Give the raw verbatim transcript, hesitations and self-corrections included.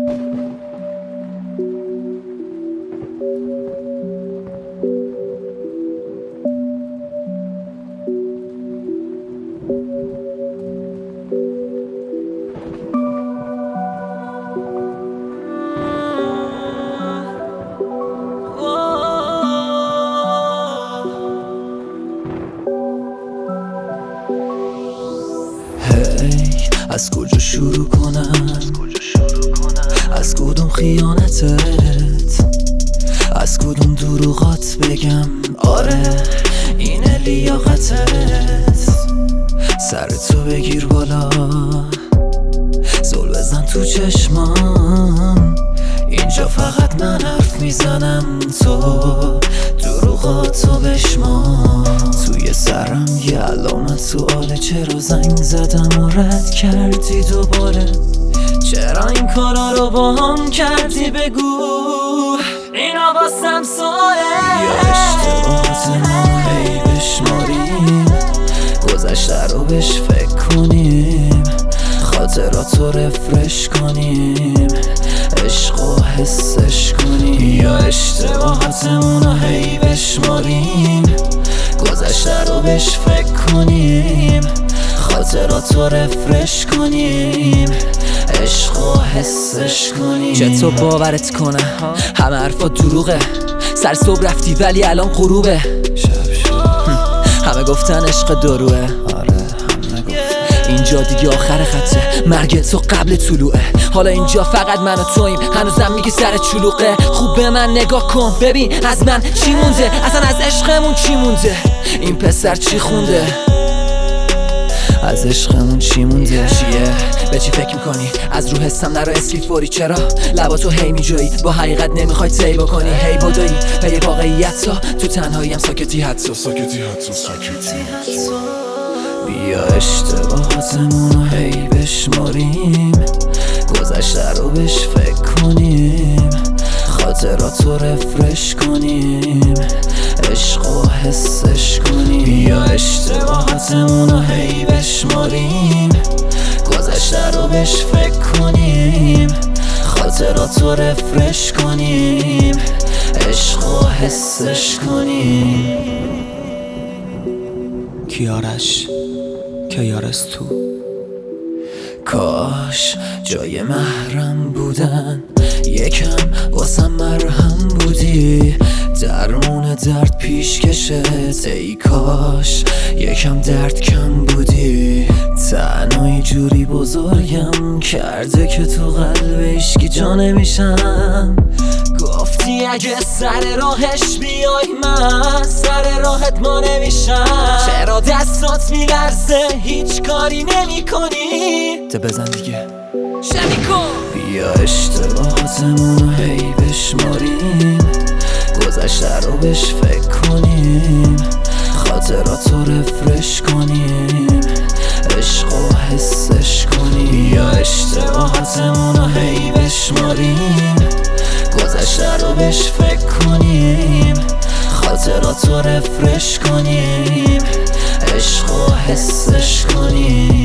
از کجا شروع کنم؟ از کدوم خیانتت؟ از کدوم دروغات بگم آره اینه لیاقتت؟ سر تو بگیر بالا، زل بزن تو چشمام، اینجا فقط من حرف میزنم، تو دروغاتو بشمار. توی سرم یه علامت سواله، چرا زنگ زدم و رد کردی دوباره؟ چرا این کارا رو با هم کردی؟ بگو اینا واسم سواله. یا اشتباهاتمون هی بشماریم، گذشته رو بهش فکر کنیم، خاطراتو رفرش کنیم، عشق و حسش کنیم. یا اشتباهاتمون هی بشماریم، گذشته رو بهش فکر کنیم، خاطراتو رفرش کنیم، عشق و حسش کنیم. چطور باورت کنه همه حرفا دروغه؟ سر صبح رفتی ولی الان غروبه. شب شب همه گفتن عشق داروه، آره اینجا دیگه آخر خطه، مرگ تو قبل طلوعه. حالا اینجا فقط من و تویم، هنوزم میگی سر چلوقه. خوب به من نگاه کن ببین از من چی مونده، اصلا از عشقمون چی مونده؟ این پسر چی خونده؟ از عشقمون چی مونده؟ چیه؟ به چی فکر میکنی؟ از رو حسم نرو اسکیف فوری، چرا؟ لباتو هی میجویی، با حقیقت نمیخوای طی بکنی، هی بدوی پی واقعیت ها، تو تنهاییم ساکتی حتی ساکتی حتی ساکتی بیا اشتباهاتمون هی بشماریم، گذشته رو بهش فکر کنیم، خاطراتو رفرش کنیم، عشق و حسش کنیم. بیا اشتباهاتمون هی بشماریم، گذشته رو بهش فکر کنیم، خاطراتو رفرش کنیم، عشق و حسش کنیم. کیارش کیارش تو کاش جای محرم بودن، یکم واسم مرهم بودی، درمون درد پیش کشت. ای کاش یکم درد کم بودی، تنهایی جوری بزرگم کرده که تو قلب عشقی جا نمیشم. گفتی اگه سر راهش بیای من سر راهت ما نمیشم، چرا دستات میلرزه هیچ کاری نمی کنی؟ ده بزن دیگه شمی کن. بیا اشتباهاتمون هی بشماریم، گذشته رو بهش فکر کنیم، خاطراتو رفرش کنیم، عشق و حسش کنیم. بیا اشتباهاتمون هی بشماریم، گذشته رو بهش فکر کنیم، خاطراتو رفرش کنیم، عشق و حسش کنیم.